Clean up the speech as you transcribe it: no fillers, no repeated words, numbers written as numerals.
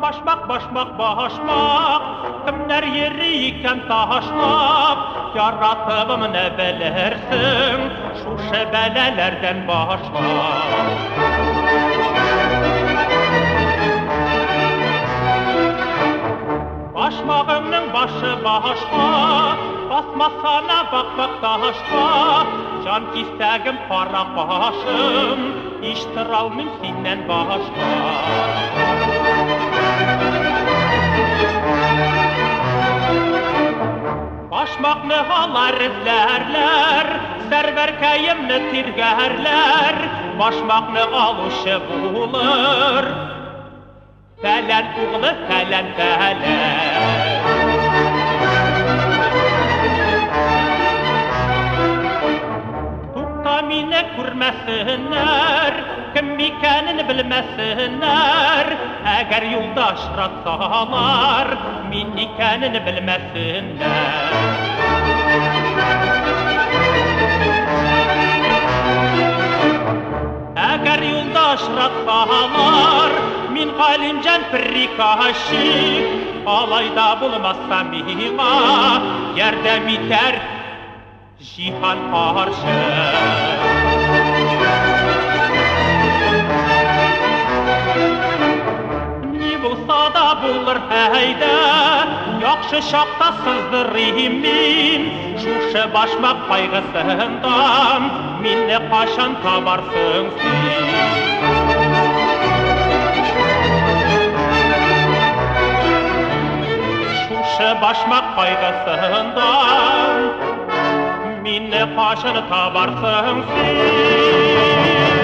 Башмак, кімнер ері екен ташлап, яратыбым не білерсің, шушы бәләлерден башлап. Башмағымның башы башқа, басмасана бақ ташқа, жан кистәгім қара башым, иштіралмын сенен башқа. Башмақны алар эзләрләр, сәрвәркәйемне тиргәрләр, башмақны алушы булыр, фәлән углы фәлән. Тукта мине күрмәсеннәр, кем икәнен белмәсеннәр, әгәр юлда очратсалар, мин икәнен белмәсеннәр. Әгәр юлда очратсалар, мин Галимҗан приказчик, алайда булмаса миңа ярдәм итәр җиһан каршы. Ни булса да булыр әйдә, яхшы чакта сыздырыйм мин, шушы башмак кайгысындан минне качан табарсың син? Башмак кайгысындан минне качан табарсың син?